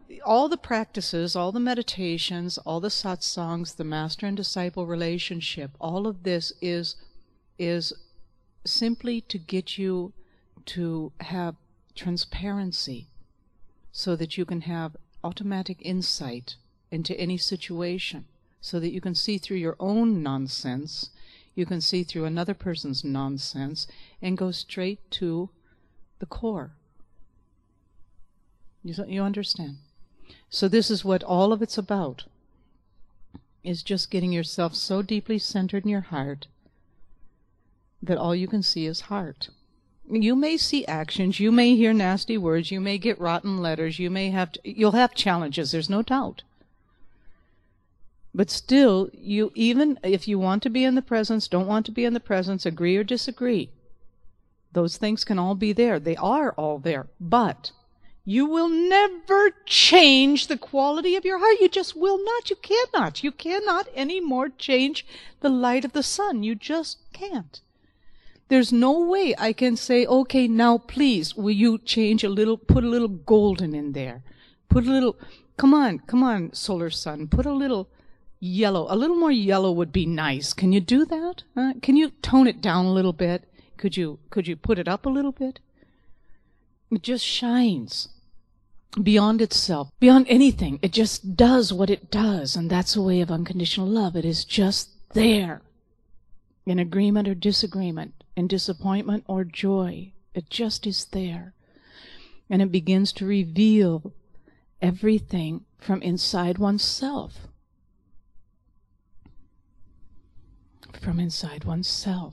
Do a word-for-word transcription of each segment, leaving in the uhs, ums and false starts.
all the practices, all the meditations, all the satsangs, the master and disciple relationship, all of this is is simply to get you to have transparency so that you can have automatic insight into any situation, so that you can see through your own nonsense, you can see through another person's nonsense, and go straight to the core. You, you understand? So this is what all of it's about, is just getting yourself so deeply centered in your heart that all you can see is heart. You may see actions, you may hear nasty words, you may get rotten letters, you may have, to, you'll have challenges, there's no doubt. But still, you, even if you want to be in the presence, don't want to be in the presence, agree or disagree, those things can all be there. They are all there. But you will never change the quality of your heart. You just will not. You cannot. You cannot anymore change the light of the sun. You just can't. There's no way I can say, okay, now please, will you change a little, put a little golden in there. Put a little, come on, come on, solar sun, put a little yellow. A little more yellow would be nice. Can you do that? Uh, can you tone it down a little bit? Could you, could you put it up a little bit? It just shines beyond itself, beyond anything. It just does what it does, and that's a way of unconditional love. It is just there, in agreement or disagreement, in disappointment or joy. It just is there. And it begins to reveal everything from inside oneself. From inside oneself.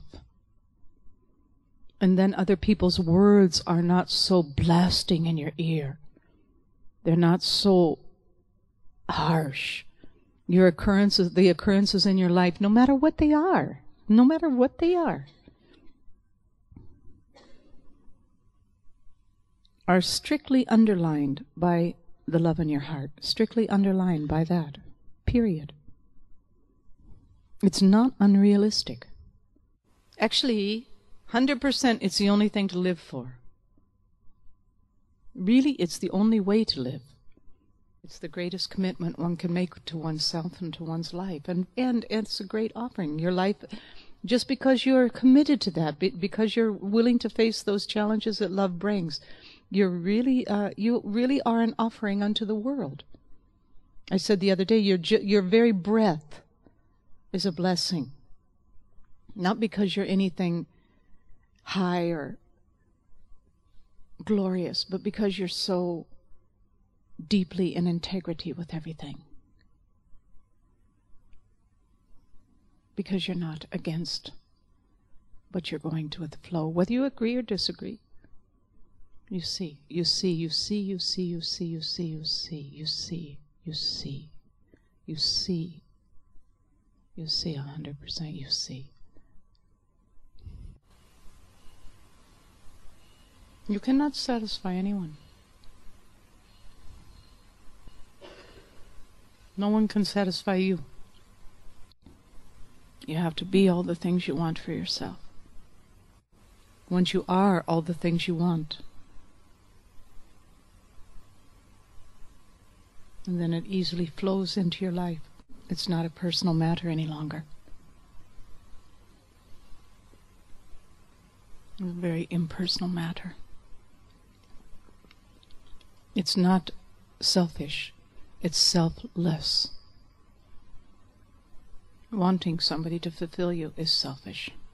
And then other people's words are not so blasting in your ear. They're not so harsh. Your occurrences, the occurrences in your life, no matter what they are, no matter what they are, are strictly underlined by the love in your heart, strictly underlined by that, period. It's not unrealistic. Actually, one hundred percent it's the only thing to live for. Really, it's the only way to live. It's the greatest commitment one can make to oneself and to one's life. And, and it's a great offering. Your life, just because you're committed to that, because you're willing to face those challenges that love brings, you're really, uh, you really are an offering unto the world. I said the other day, your, your very breath is a blessing. Not because you're anything high or glorious, but because you're so deeply in integrity with everything. Because you're not against, but you're going to with the flow, whether you agree or disagree. You see, you see, you see, you see, you see, you see, you see, you see, you see, you see, you see, a hundred percent you see. You cannot satisfy anyone. No one can satisfy you. You have to be all the things you want for yourself. Once you are all the things you want, and then it easily flows into your life. It's not a personal matter any longer. It's a very impersonal matter. It's not selfish. It's selfless. Wanting somebody to fulfill you is selfish.